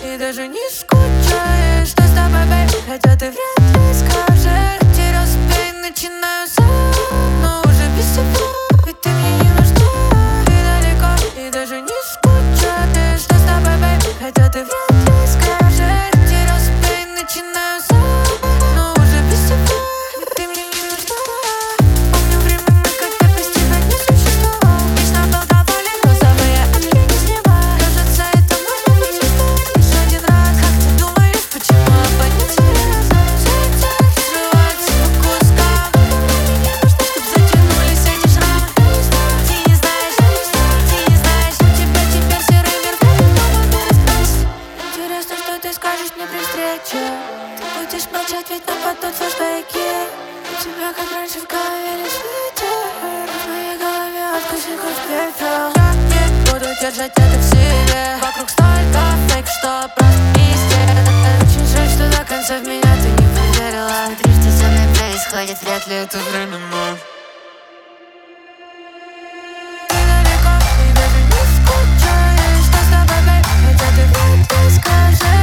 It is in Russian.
и даже не скучаешь. Что с тобой, бэйб, хотя ты вряд ли скажешь. Терял себя и начинаю сам, но уже без тебя, ведь ты мне не нужна. Ты далеко и даже не скучаешь. Что с тобой, бэйб, хотя ты вряд ли скажешь. Терял себя и начинаю сам, но уже без тебя, ведь ты мне не нужна. Помню времена, когда без тебя не существовал. Вечно был доволен, но забыя очки не снимал. Кажется, это можно почувствовать лишь один раз. Как ты думаешь, почему обонять тебе разом? Сердце срывается по кускам. Мне не нужно, чтоб затянулись эти шрамы. Ты не знаешь, у тебя теперь серый мир, как дома перестать. Интересно, что ты скажешь мне при встрече. Ты будешь молчать, ведь нападут флешбеки. У тебя, как раньше, в голове лишь ветер. В моей голове откуси хоть пепел. Я не буду держать это в себе. Вокруг столько фейк, что просто пиздец. Очень жаль, что до конца в меня ты не поверила. Смотри, что со мной происходит, вряд ли это временно. Ты далеко и даже не скучаешь. Что с тобой, бэйб, хотя ты вряд ли скажешь.